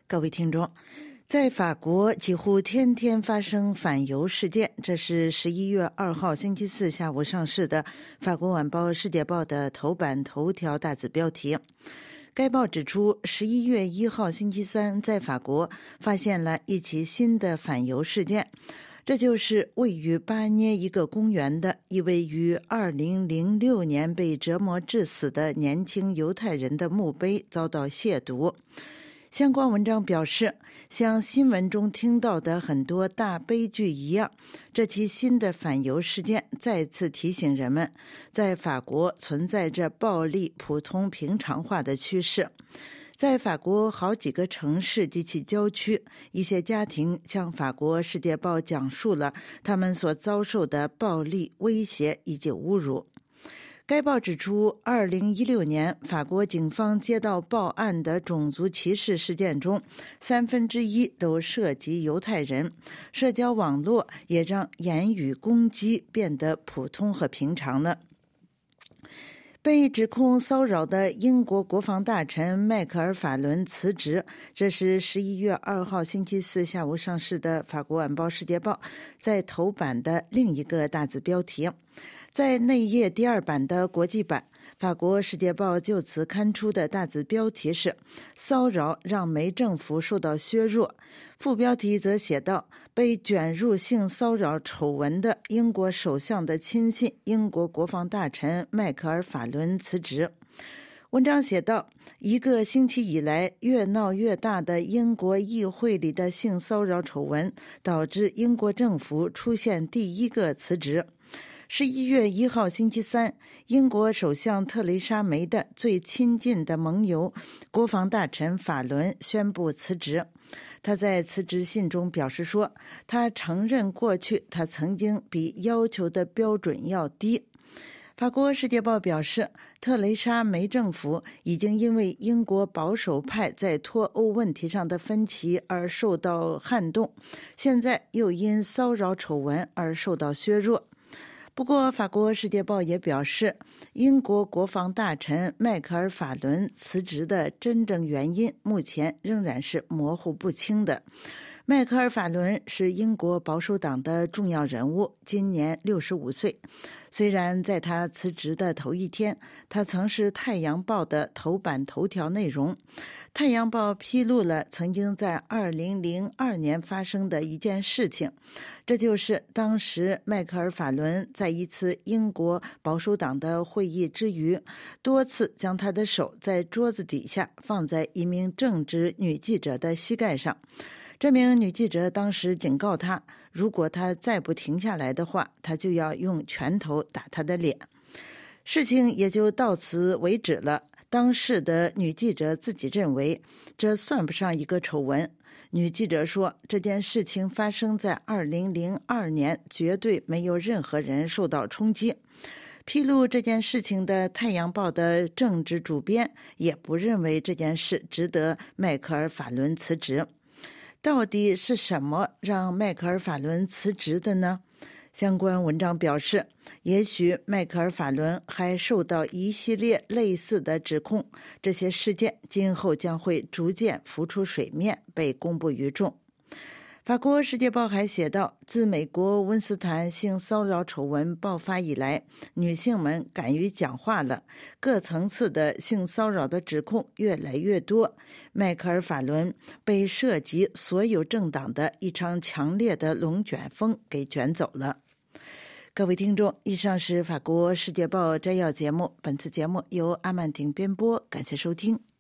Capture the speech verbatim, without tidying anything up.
各位听众，在法国几乎天天发生反犹事件，这是十一月二号星期四下午上市的法国晚报《世界报》的头版头条大字标题。该报指出，十一月一号星期三，在法国发现了一起新的反犹事件，这就是位于巴涅一个公园的一位于二零零六年被折磨致死的年轻犹太人的墓碑遭到亵渎。相关文章表示，像新闻中听到的很多大悲剧一样，这起新的反犹事件再次提醒人们，在法国存在着暴力普通平常化的趋势。在法国好几个城市及其郊区，一些家庭向法国《世界报》讲述了他们所遭受的暴力、威胁以及侮辱。该报指出，二零一六年法国警方接到报案的种族歧视事件中，三分之一都涉及犹太人。社交网络也让言语攻击变得普通和平常了。被指控骚扰的英国国防大臣迈克尔·法伦辞职，这是十一月二号星期四下午上市的法国晚报《世界报》在头版的另一个大字标题。在内页第二版的国际版，法国《世界报》就此刊出的大字标题是“骚扰让梅政府受到削弱”，副标题则写道：“被卷入性骚扰丑闻的英国首相的亲信英国国防大臣迈克尔·法伦辞职。”文章写道，一个星期以来越闹越大的英国议会里的性骚扰丑闻，导致英国政府出现第一个辞职。十一月一号星期三，英国首相特蕾莎梅的最亲近的盟友国防大臣法伦宣布辞职。他在辞职信中表示说，他承认过去他曾经比要求的标准要低。法国《世界报》表示，特蕾莎梅政府已经因为英国保守派在脱欧问题上的分歧而受到撼动，现在又因骚扰丑闻而受到削弱。不过，法国《世界报》也表示，英国国防大臣迈克尔·法伦辞职的真正原因目前仍然是模糊不清的。迈克尔·法伦是英国保守党的重要人物，今年六十五岁。虽然在他辞职的头一天，他曾是《太阳报》的头版头条内容。《太阳报》披露了曾经在二零零二年发生的一件事情，这就是当时迈克尔·法伦在一次英国保守党的会议之余，多次将他的手在桌子底下放在一名正直女记者的膝盖上。这名女记者当时警告他，如果他再不停下来的话，他就要用拳头打他的脸。事情也就到此为止了。当事的女记者自己认为，这算不上一个丑闻。女记者说，这件事情发生在二零零二年，绝对没有任何人受到冲击。披露这件事情的《太阳报》的政治主编也不认为这件事值得迈克尔·法伦辞职。到底是什么让迈克尔·法伦辞职的呢？相关文章表示，也许迈克尔·法伦还受到一系列类似的指控，这些事件今后将会逐渐浮出水面，被公布于众。法国《世界报》还写道，自美国温斯坦性骚扰丑闻爆发以来，女性们敢于讲话了，各层次的性骚扰的指控越来越多。迈克尔·法伦被涉及所有政党的一场强烈的龙卷风给卷走了。各位听众，以上是法国《世界报》摘要节目，本次节目由阿曼婷编播，感谢收听。